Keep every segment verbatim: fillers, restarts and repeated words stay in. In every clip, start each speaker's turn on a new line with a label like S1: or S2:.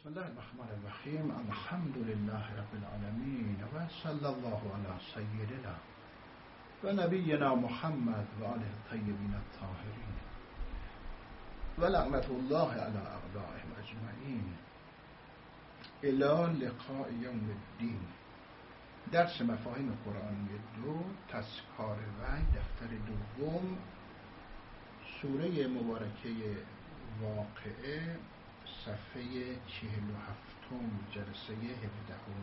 S1: بسم الله الرحمن الرحیم. الحمد لله رب العالمین و صلی الله علی سیدنا و نبینا محمد و آله الطیبین الطاهرین و لعنت الله علی اعدائهم اجمعین الی لقاء یوم الدین. درس مفاهیم قرآنی دو، تذکار وحی، دفتر دوم، سوره مبارکه واقعه، صفحه چهل و هفتم، جلسه هفدهم.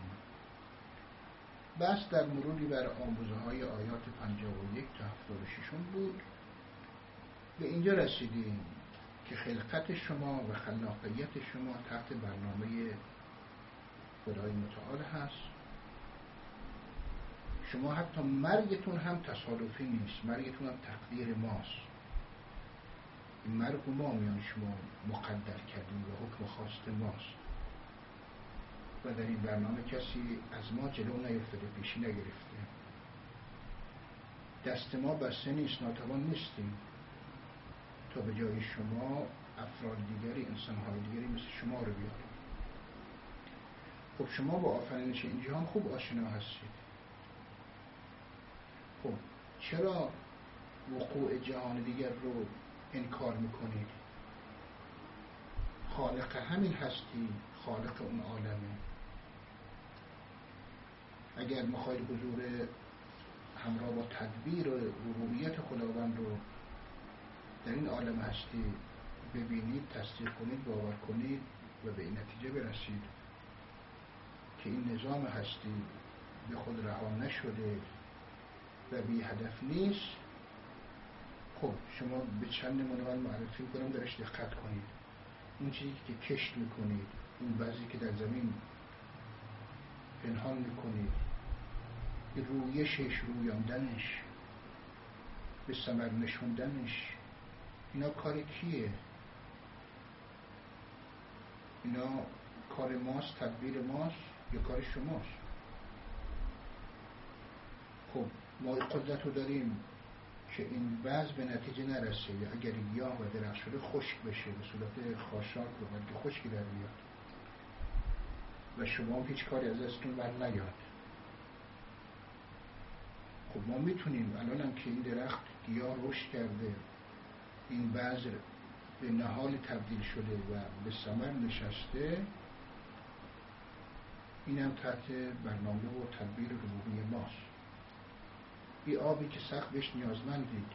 S1: بس در مروری بر آموزه های آیات پنجاه و یک تا هفتاد و شش بود. به اینجا رسیدیم که خلقت شما و خلاقیت شما تحت برنامه خدای متعال هست. شما حتی مرگتون هم تصادفی نیست، مرگتون هم تقدیر ماست. این مرگ ما میان شما مقدر کردیم و حکم خواست ماست و در این برنامه کسی از ما جلو نیفتاده، پیشی نگرفته. دست ما بسته نیست، ناتوان نیستیم تا به جای شما افراد دیگری، انسان‌های دیگری مثل شما رو بیاریم. خب شما با آفرینش این جهان خوب آشنا هستید. خب چرا وقوع جهان دیگر رو انکار میکنید؟ خالق همین هستی، خالق اون عالمه. اگر میخواید حضور همراه با تدبیر و ربوبیت خداوند رو در این عالم هستی ببینید، تصدیق کنید، باور کنید و به این نتیجه برسید که این نظام هستی به خود رها نشده و بی هدف نیست. خب شما به چند نمونه معرفی کنم، درش دقت کنید. اون چیزی که کشت میکنید، اون بعضی که در زمین پنهان میکنید، رویشش، رویاندنش، به ثمر نشوندنش، اینا کار کیه؟ اینا کار ماست، تدبیر ماست یا کار شماست؟ خب ما قدرت رو داریم که این بعض به نتیجه نرسه، یا اگر گیاه و درخت شده خشک بشه، به صورت خاشاک رو بلکه خشکی در بیاد و شما هم هیچ کاری از دستتون بر نیاد. خب ما میتونیم الان هم که این درخت گیاه رشد کرده، این بذر به نهال تبدیل شده و به ثمر نشسته، این هم تحت برنامه و تدبیر ربوبی ماست. این آبی که سخت بهش نیازمندید،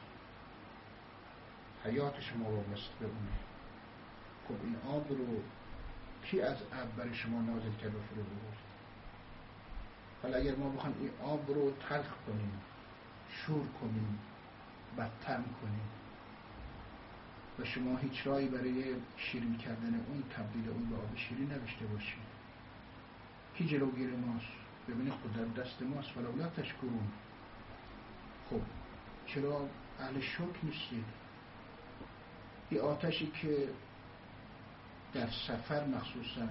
S1: حیات شما وابسته به اونه. خب این آب رو کی از ابر برای شما نازل کرد و فرو برد؟ حالا اگر ما بخوایم این آب رو تلخ کنیم، شور کنیم، بدتر کنیم و شما هیچ راهی برای شیرین کردن اون، تبدیل اون به آب شیرین نداشته باشید، کی جلوگیر ماست؟ ببینید قدرت دست ماست. ولی لا تشکرون. خب چرا اهل شکر نیستید؟ این آتشی که در سفر مخصوصا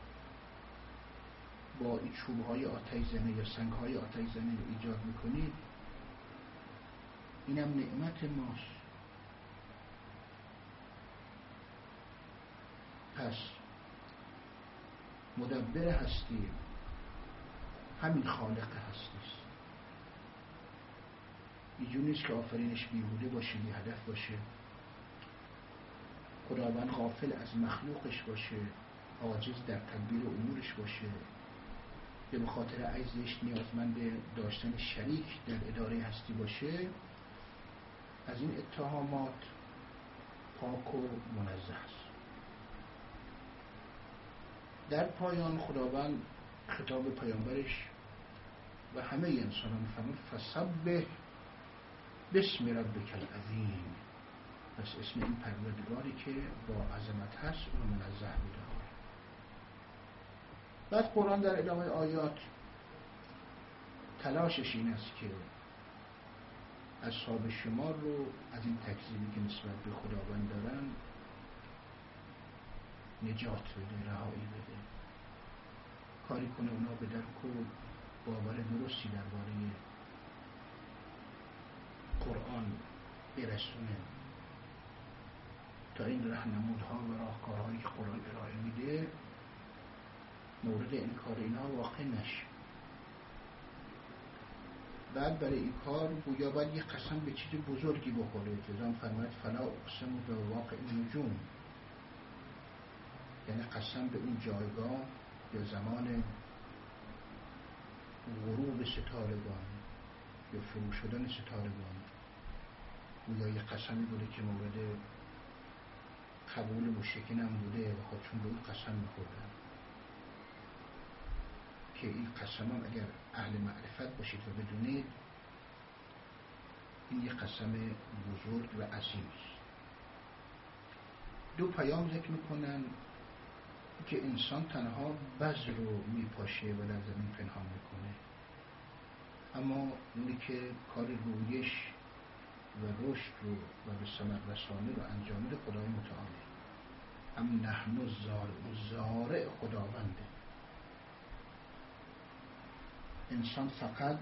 S1: با این چوبهای آتش زنه یا سنگهای آتش زنه رو ایجاد میکنید، اینم نعمت ماست. پس مدبر هستی همین خالق هستیست. اینجور نیست که آفرینش بیهوده باشه، بی هدف باشه، خداوند غافل از مخلوقش باشه، عاجز در تدبیر امورش باشه، یا به خاطر عجزش نیازمند داشتن شریک در اداره هستی باشه. از این اتهامات پاک و منزه است. در پایان خداوند خطاب پیامبرش و همه انسانان فرمود فسبح بسم ربک العظیم. پس اسم این پروردگاری که با عظمت هست اون منزه می‌داره. بعد قرآن در ادامه آیات تلاشش این است که اصحاب شمار رو از این تکذیبی که نسبت به خداوند دارن نجات بده، رهایی بده، کاری کنه اونا به درک و باور درستی درباره قرآن برسونه تا این راهنمودها و راهکارهایی که قرآن ارائه میده مورد انکار اینا واقع نشه. بعد برای این کار گویا باید یه قسم به چیز بزرگی بخوره. جزام فرماید فلا اقسم به واقع نجوم، یعنی قسم به اون جایگاه یا زمان غروب ستارگان یا فرو شدن ستارگان. گویا یه قسمی بوده که مورد قبول مشرکین هم بوده و خودشون به اون قسم میخوردن که این قسم هم اگر اهل معرفت باشید و بدونید این یه قسم بزرگ و عظیم است. دو پیام ذکر میکنن که انسان تنها بذر رو میپاشه و در زمین پنهان میکنه، اما اونی که کار رویش و رشد رو و به ثمر رسانی رو انجام میده خدای متعاله. هم نحن الزارع، زارع خداونده. انسان فقط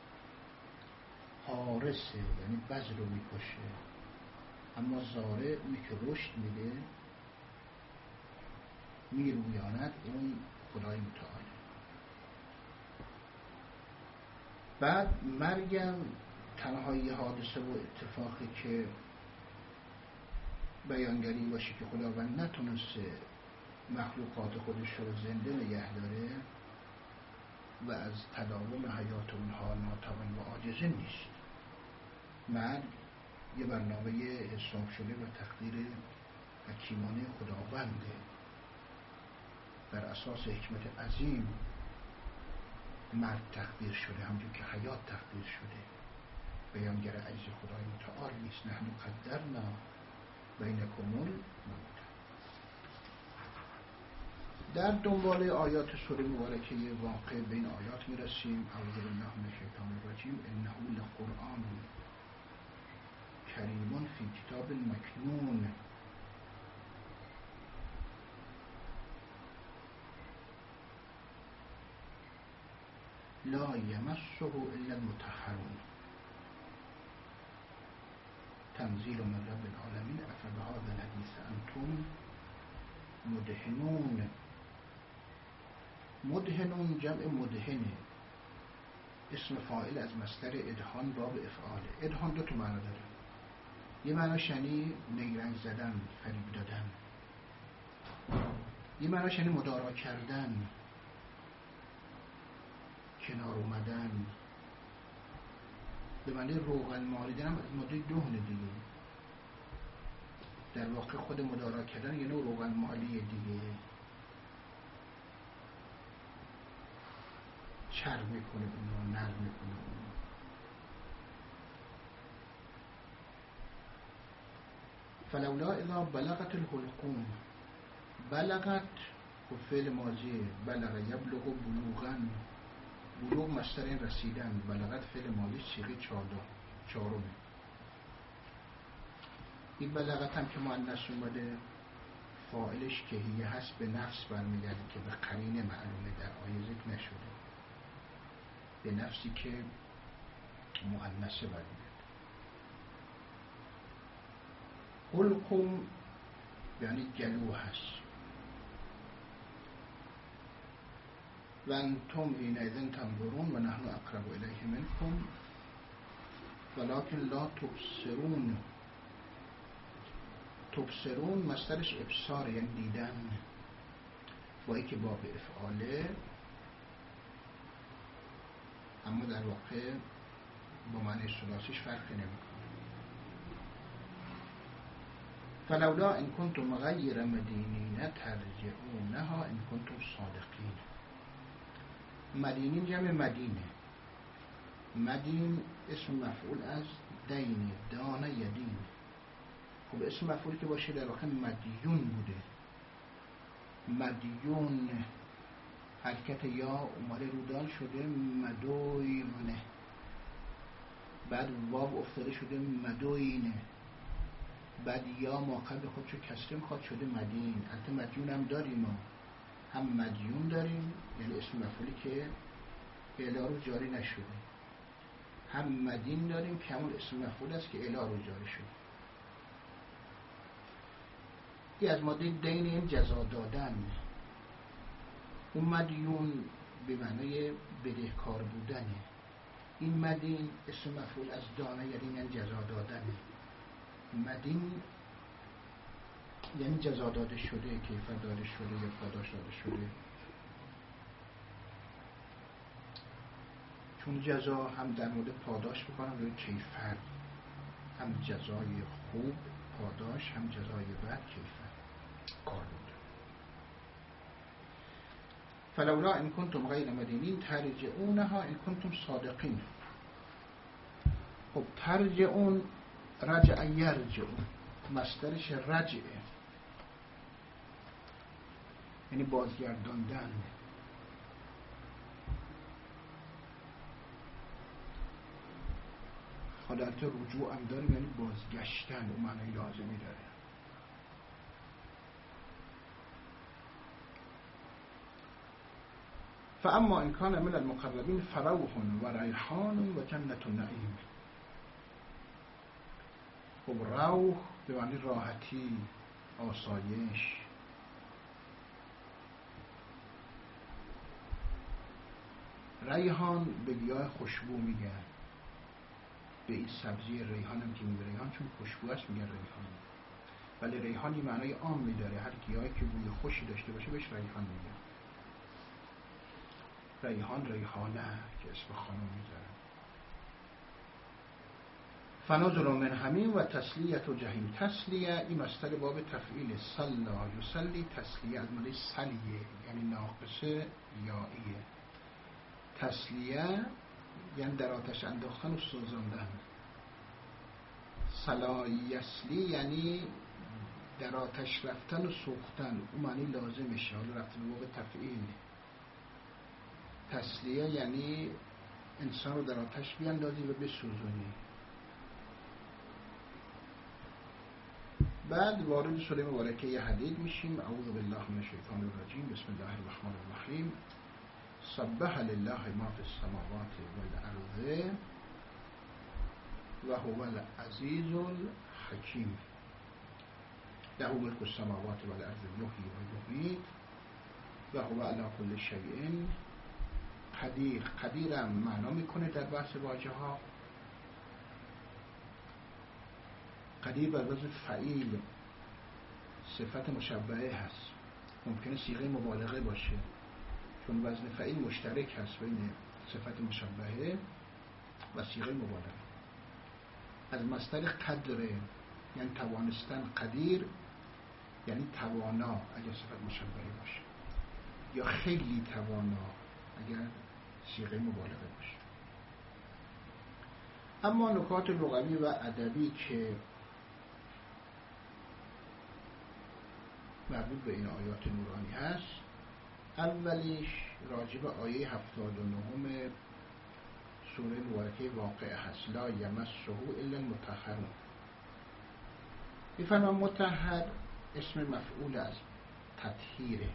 S1: حارسه، یعنی بذر رو میپاشه، اما زارع اونی که رشد میده میرویاند اون خدای متعالی. بعد مرگم تنها یه حادثه و اتفاقی که بیانگری باشه که خداوند نتونسته مخلوقات خودش رو زنده نگه داره و از تداوم حیات اونها ناتوان و عاجزه نیست. مرگ یه برنامه حساب شده و تقدیر حکیمانه خداونده، بر اساس حکمت عظیم مرگ تقدیر شده، همونجور که حیات تقدیر شده. بیانگر عجز خدای متعال نیست. نحن قدرنا بینکم الموت. در دنبال آیات سوره مبارکه واقع بین آیات میرسیم. اعوذ بالله من الشیطان الرجیم. انه لقرآن کریم فی کتاب مکنون لا یمسه الا المطهرون تنزیل من رب العالمین افبهذا الحدیث انتم مدهنون. مدهنون جمع مدهنه، اسم فاعل از مصدر ادهان باب افعاله. ادهان دو تا معنی داره. یه معناش یعنی نیرنگ زدن، فریب دادن. یه معناش یعنی مدارا کردن، کنار اومدن. به معنی روغن مالیدن هم از ماده دهنه دیگه. در واقع خود مدارا کردن یعنی روغن مالی دیگه. چرب میکنه اونو، نرم میکنه اونو. فلولا اذا بلغت الحلقوم. بلغت و فعل ماضی، بلغ یبلغ بلوغا. بلوغ مصدر این رسیدن، بلغت فعل ماضی صیغه چهارم. این بلغت هم که مؤنث اومده فاعلش کهیه هست، به نفس برمیگرده که به قرینه معلومه، در آیه ذکر نشده. به نفسی که مؤنثه برمیگرده. حلقوم یعنی گلو هست. و انتم حینئذ تنظرون و نحن اقرب الیه منکم ولکن لا تبصرون. تبصرون مصدرش ابصار یعنی دیدن، با اینکه باب افعاله اما در واقع با معنی ثلاثیش فرقی نمیکنه. فلولا ان کنتم غیر مدینین ترجعونها ان کنتم صادقین. مدینین جمع مدینه. مدین اسم مفعول از دین، دانه یدین. خب اسم مفعولی که باشه در واقع مدیون بوده. مدیون حرکت یا اومده رودال شده مدوینه، بعد واو افتاده شده مدوینه، بعد یا موقع خودشو کسره میخواد شده مدین. البته مدیون هم داریم، ما هم مدیون داریم یعنی اسم مفعولی که اعلا رو جاری نشده، هم مدین داریم که همون اسم مفعول است که اعلا رو جاری شده. این از ماده دین این جزا دادن. اون مدیون به معنای بدهکار بودنه. این مدین اسم مفعول از دانه، یعنی جزا دادنه. مدین یعنی جزا داده شده، کیفر داده شده یا پاداش داده شده. چون جزا هم در مورد پاداش بکنم روی کیفر، هم جزای خوب پاداش، هم جزای بد کیفر کار بود. فلولا ان کنتم غیر مدینین ترجعونها ان کنتم صادقین. خب ترجعون رجع یرجعون، مصدرش رجعه، یعنی بازگرداندن. حالت رجوع هم داره، یعنی بازگشتن، اون معنی لازمی داره. فاما ان کان من المقربین فروح و ریحان و جنت النعیم. خب روح به معنی راحتی، آسایش. ریحان به گیاه خوشبو میگن، به این سبزی ریحان هم که میگه ریحان چون خوشبو است میگن ریحان. ولی ریحانی معنای عام میداره، هر گیاهی که بوی خوشی داشته باشه بهش ریحان میگن. ریحان، ریحانه که اسم خانم میذارن. فنازل من حمیم و تسلیت و جهیم. تسلیه این مصدر باب تفعیل، صلا یصلی، تسلیه از معنی سلیه، یعنی ناقصه یائیه. تسلیه یعنی در آتش انداختن و سوزاندن. صلا یسلی یعنی در آتش رفتن و سوختن، اون معنی لازمشه، حالا رفته به باب تفعیل. تسلیه یعنی انسان رو در آتش بیاندازی و بسوزونی. بعد وارد سوره مبارکه حدید میشیم. اعوذ بالله من الشیطان الرجیم. بسم الله الرحمن الرحیم. سبح لله ما فی السماوات والارض و هو العزیز الحکیم. له ملک السماوات والارض یحیی و یمیت و هو علی کل شیء قدیر. قدیرم معنا میکنه در بحث واژه ها. قدیر بر وزن فعیل، صفت مشبهه هست، ممکنه صیغه مبالغه باشه، چون وزن فعیل مشترک هست بین صفت مشبهه و صیغه مبالغه. از مصدر قدر یعنی توانستن، قدیر یعنی توانا اگر صفت مشبهه باشه، یا خیلی توانا اگر صیغه مبالغه باشه. اما نکات لغوی و ادبی که مربوط به این آیات نورانی هست، اولیش راجب آیه هفتاد و نهم سوره مبارکه واقعه هست. لا یمسه الا المطهرون. میفرمان مطهر اسم مفعول از تطهیره.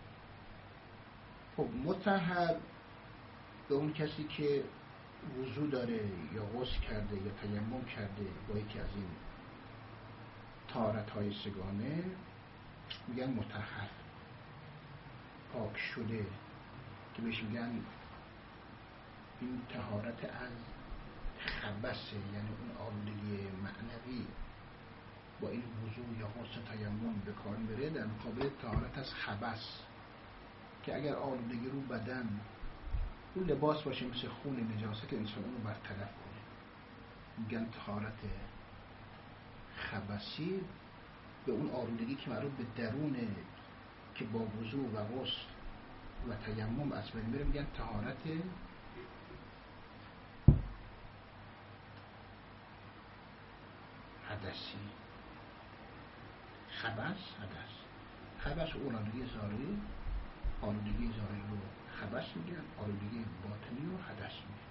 S1: خب مطهر به اون کسی که وضو داره یا غسل کرده یا تیمم کرده با یکی از این طهارت های سگانه میگن مطهر، پاک شده، که بهش میگن این طهارت از خبثه، یعنی اون آلودگی معنوی با این وضو یا غسل تیمم به کار بره در مقابل طهارت از خبث، که اگر آلودگی رو بدن، اون لباس باشه مثل خون نجاست، انسان اونو برطرف کنه. میگن طهارت خبثی به اون آلودگی که مربوط به درونه که با وضو و غسل و تیمم از بین میره میگن طهارت حدثی. خبث حدث. خبث آلودگی ظاهری، آلودگی ظاهری رو خبث میگن، آلودگی باطنی رو حدث میگن.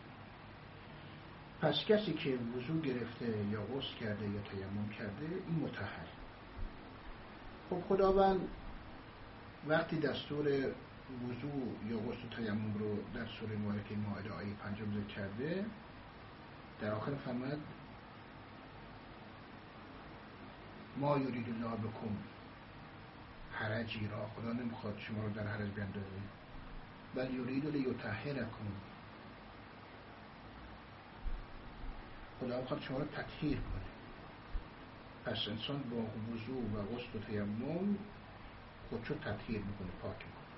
S1: پس کسی که وضو گرفته یا غسل کرده یا تیمم کرده این مطهر. خب خداوند وقتی دستور وضو یا غسل و تیمم رو در سوره مبارکه مائده آیه پنجم ذکر کرده، در آخر فرمود ما یرید الله بکم حرجی را، خدا نمیخواد شما رو در حرج بیندازه، بل یرید لیطهرکم، خدا میخواد شما رو تطهیر کنه. پس انسان با وضو و غسل و تیمم خودشو تطهیر میکنه، پاک میکنه.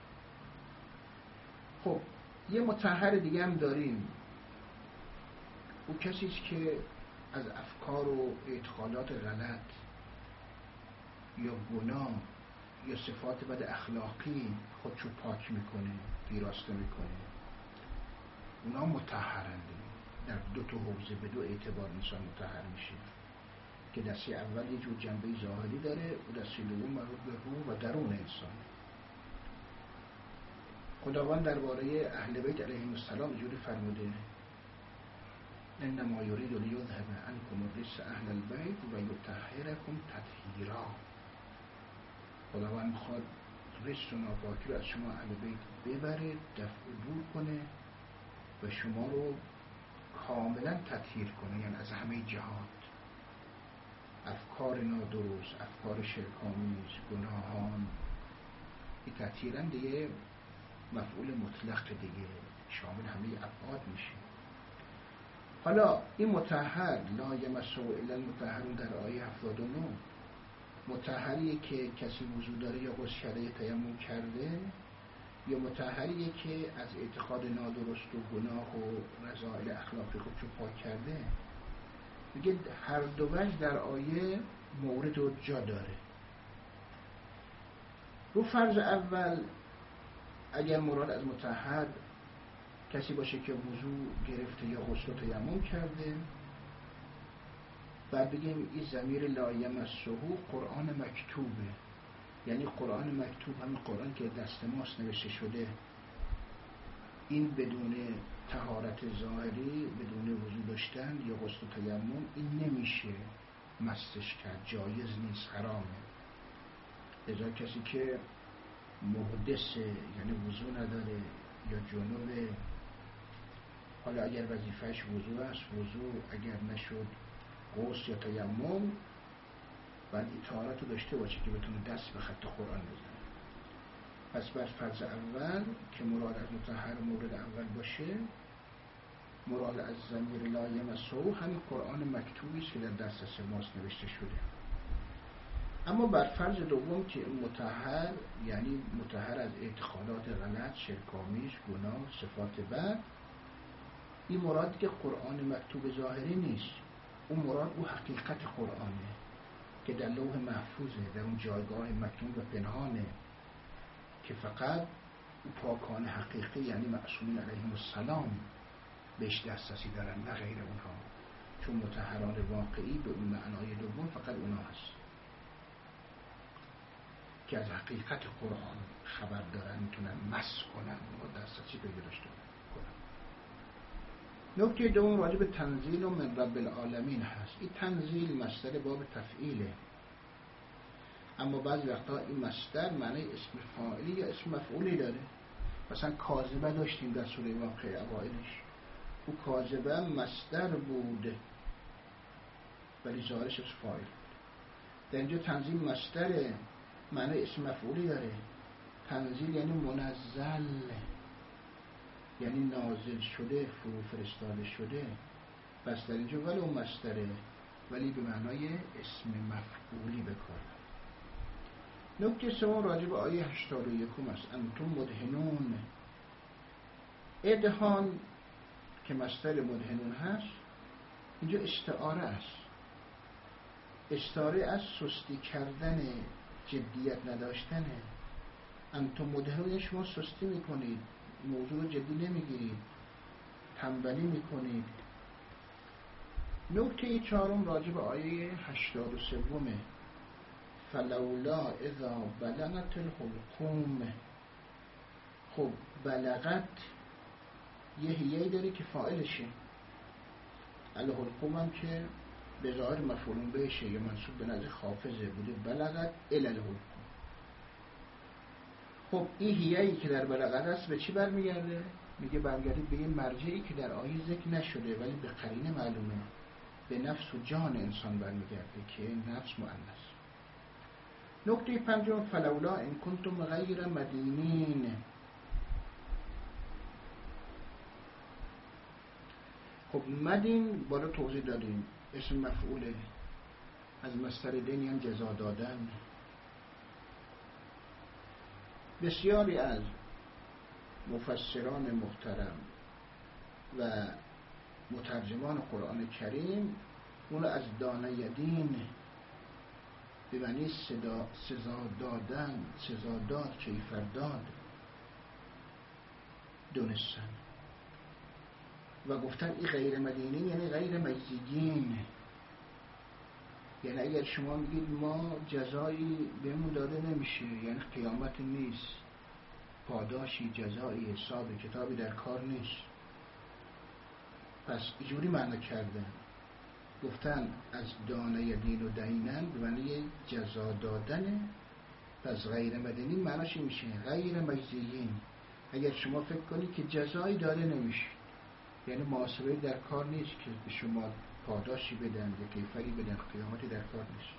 S1: خب یه مطهر دیگه هم داریم، او کسیست که از افکار و اعتقادات غلط یا گناه یا صفات بد اخلاقی خودشو پاک میکنه، پیراسته میکنه. اونا مطهرنده. در دو تا حوزه به دو اعتبار انسان مطهر میشه، که دسته اول یه جور جنبه ظاهری داره و دسته دوم مربوط به روح و درون انسان. خداوند درباره اهل بیت علیهم السلام اینجوری فرموده: انما یرید لیذهب عنکم الرجس اهل البیت و یطهرکم تطهیرا. خداوند میخواد رجس و ناپاکی رو از شما اهل بیت ببره، دفع دور کنه و شما رو کاملا تطهیر کنه، یعنی از همه جهات، افکار نادرست، افکار شرک‌آمیز، گناهان. این تطهیرنده یه مفعول مطلق دیگه، شامل همه ابعاد میشه. حالا این مطهر لا یمسه الا المطهرون در آیه هفتاد و نه، مطهریه که کسی وضو داره یا غسل کرده یا تیمم کرده، یا مطهریه که از اعتقاد نادرست و گناه و رذائل اخلاقی خودشو پاک کرده. میگه هر دو وجه در آیه مورد و جا داره. رو فرض اول اگر مراد از مطهر کسی باشه که وضو گرفته یا غسل و تیمم کرده، بعد بگیم این ضمیر لا یمسه قرآن مکتوبه، یعنی قرآن مکتوب، همین قرآن که دست ماست نوشته شده، این بدون طهارت ظاهری، بدون وضو داشتن یا غسل و تیمم، این نمیشه مستش کرد، جایز نیست، حرامه. لذا کسی که محدثه، یعنی وضو نداره یا جنوبه، حالا اگر وظیفهش وضو است، وضو، اگر نشد غسل یا تیمم، باید این طهارت رو داشته باشه که بتونه دست به خط قرآن بزنه. پس بر فرض اول که مراد از مطهر مورد اول باشه، مراد از ضمیر لا یمسه همین قرآن مکتوبی است که در دسترس ماست نوشته شده. اما بر فرض دوم که مطهر یعنی مطهر از اعتقادات غلط، شرک‌آمیز، گناه، صفات بد، این مراد که قرآن مکتوب ظاهری نیست، اون مراد او حقیقت قرآنه که در لوح محفوظه، در اون جایگاه مکتوم و پنهانه که فقط پاکان حقیقی یعنی معصومین علیهم السلام بهش دسترسی دارن، نه غیر اونها. چون مطهران واقعی به اون معنای دوم فقط اونها هست که از حقیقت قرآن خبر دارن، میتونن مس کنن و دسترسی پیدا داشته کنن. نکته دوم راجع به تنزیل و من رب العالمین هست. این تنزیل مصدر باب تفعیله، اما بعضی وقتا این مصدر معنی اسم فاعلی یا اسم مفعولی داره. مثلا کاذبه داشتیم در سوره واقعه اوائلش، او کاذبه مصدر بود ولی ظاهرش اسم فاعل بود. در اینجا تنزیل مصدر معنی اسم مفعولی داره. تنزیل یعنی منزل، یعنی نازل شده، فرو فرستاده شده. پس در اینجا ولو مصدره ولی به معنای اسم مفعولی بکار. نکته سوم راجع به آیه هشتاد و یک است. انتم مدهنون. ادهان که مصدر مدهنون هست اینجا استعاره است. استعاره از سستی کردن، جدیت نداشتنه. انتم مدهنون، شما سستی میکنید، موضوع رو جدی نمیگیرید، تنبلی میکنید. نکته چهارم راجع به آیه هشتاد و سه فلولا اذا بلغت الحلقوم. خب بلغت یه هیهی داره که فاعلشه، الحلقوم هم که به ظاهر مفعول بهشه یا منصوب به نظر خافضه بوده، بلغت الی الحلقوم. خب این هیهی که در بلغت هست به چی برمیگرده؟ میگه برمیگرده به یه مرجعی که در آیه ذکر نشده ولی به قرینه معلومه، به نفس و جان انسان برمیگرده که نفس مؤنث. نکته پنجم فلولا ان کنتم غیر مدینین. خب مدین بالا توضیح دادیم اسم مفعوله، از مصدر دین یعنی جزا دادن. بسیاری از مفسران محترم و مترجمان قرآن کریم اون از دانیدین به معنی صدا سزا دادن، سزا داد، کیفر داد دونستن و گفتن این غیر مدینین یعنی غیر مجزیین. یعنی اگر شما میگید ما جزایی بهمون داده نمیشه، یعنی قیامت نیست، پاداشی، جزایی، حساب کتابی در کار نیست. پس اینجوری معنی کردن، گفتن از دانه دین و دینن به معنی جزا دادنه. پس غیر مدینی معناش میشه غیر مجزیین. اگر شما فکر کنید که جزایی داده نمیشه، یعنی محاسبه در کار نیست که به شما پاداشی بدن یا کیفری بدن، قیامتی در کار نیست.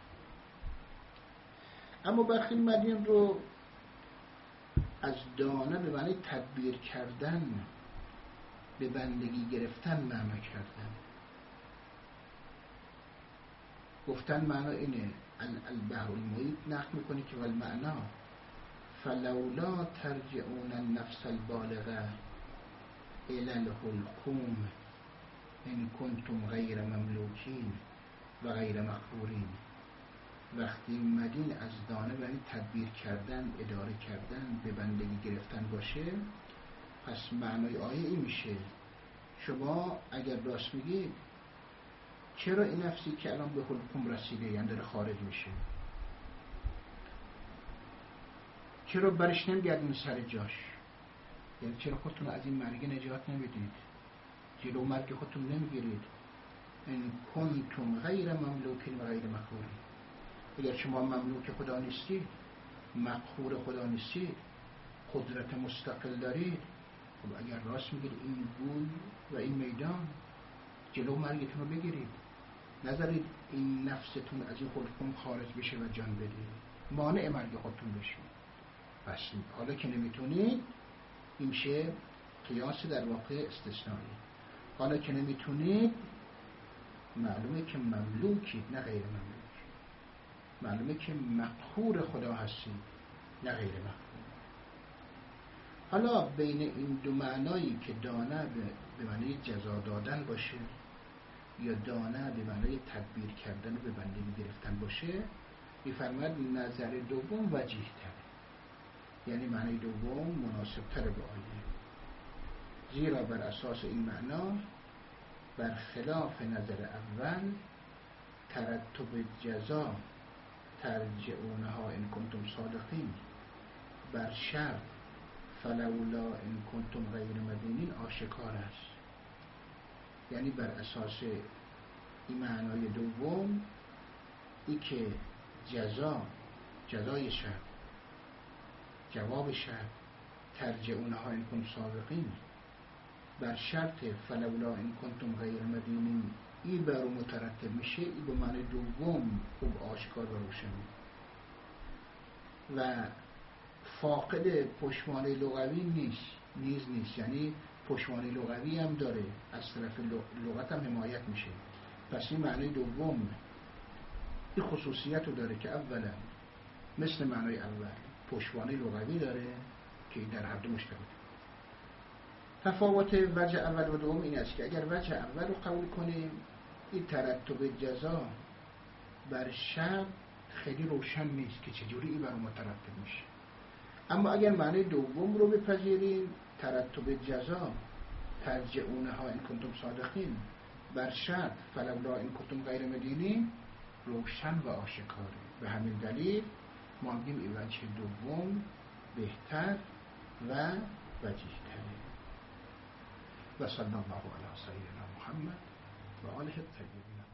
S1: اما برخی مدین رو از دانه به معنی تدبیر کردن، به بندگی گرفتن معنا کردن. گفتن معنا اینه، البحر المحیط نقل میکنه که والمعنا فلولا ترجعون النفس البالغه الى الحلقوم ان کنتم غیر مملوکین و غیر مقهورین. وقتی مدین از دانه یعنی تدبیر کردن، اداره کردن، به بندگی گرفتن باشه، پس معنای آیه این میشه شما اگر راست میگید چرا این نفسی که الان به حلقوم رسیده یعنی داره خارج میشه، چرا برش نمیگردین سر جاش؟ یعنی چرا خودتون از این مرگ نجات نمیدید، جلو مرگ خودتون نمیگیرید؟ ان کنتم غیر مملوکین و غیر مقهورین. اگر شما مملوک خدا نیستید، مقهور خدا نیستید، قدرت مستقل دارید، خب اگر راست میگید این گوی و این میدان جلو مرگتون رو بگیرید، نذارید این نفستون از این حلقوم خارج بشه و جان بدید، مانع مرگ خودتون بشید. پس حالا که نمیتونید، این میشه قیاس در واقع استثنایی. حالا که نمیتونید معلومه که مملوکید نه غیر مملوک، معلومه که مقهور خدا هستید نه غیر مقهور. حالا بین این دو معنایی که دانه به معنی جزا دادن باشه یا دانه به معنی تدبیر کردن و به بندگی گرفتن باشه، می‌فرماید نظر دوم وجیه تره، یعنی معنی دوم مناسب تره به آیه، زیرا بر اساس این معنا برخلاف نظر اول ترتب جزا ترجعونها ان کنتم صادقین بر شرط فلولا ان کنتم غیر مدینین آشکار است. یعنی بر اساس این معنای دوم، ای که جزا، جزای شرط، جواب شرط ترجعونها ان کنتم صادقین بر شرط فلولا ان کنتم غیر مدینین، این بر مترتب میشه، این به معنی دوم خوب آشکار و روشن و فاقد پشتوانه لغوی نیست، نیز نیست، یعنی پشتوانه لغوی هم داره، از طرف لغت هم حمایت میشه. پس این معنی دوم این خصوصیت رو داره که اولا مثل معنی اول پشتوانه لغوی داره که در هر دو مشترک. تفاوت وجه اول و دوم این است که اگر وجه اول رو قبول کنیم، این ترتب جزا بر شرط خیلی روشن نیست که چجوری این بر مترتب میشه. اما اگر معنی دوم رو بپذیریم، ترتب جزا ترجعونها ان کنتم صادقین بر شرط فلولا ان کنتم غیر مدینین، روشن و آشکاره. به همین دلیل ما میگیم این وجه دوم بهتر و وجیه تره. و صلی الله علی سیدنا محمد و آله الطیبین.